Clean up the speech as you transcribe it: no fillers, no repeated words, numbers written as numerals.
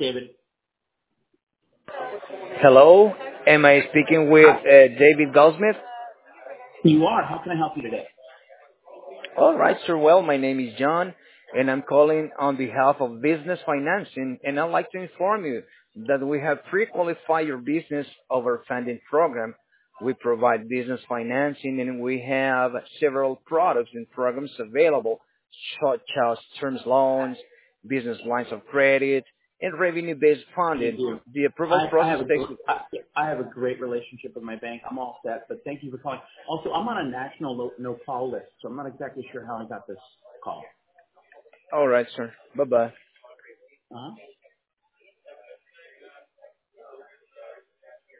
David. Hello, am I speaking with Hi. David Goldsmith? You are. How can I help you today? All right, sir. Well, my name is John, and I'm calling on behalf of Business Financing, and I'd like to inform you that we have pre-qualified your business over funding program. We provide business financing, and we have several products and programs available, such as terms loans, business lines of credit, and revenue-based You funding. do. The approval process takes. I have a great relationship with my bank. I'm all set, but thank you for calling. Also, I'm on a national no call list, so I'm not exactly sure how I got this call. All right, sir. Bye bye. Uh-huh.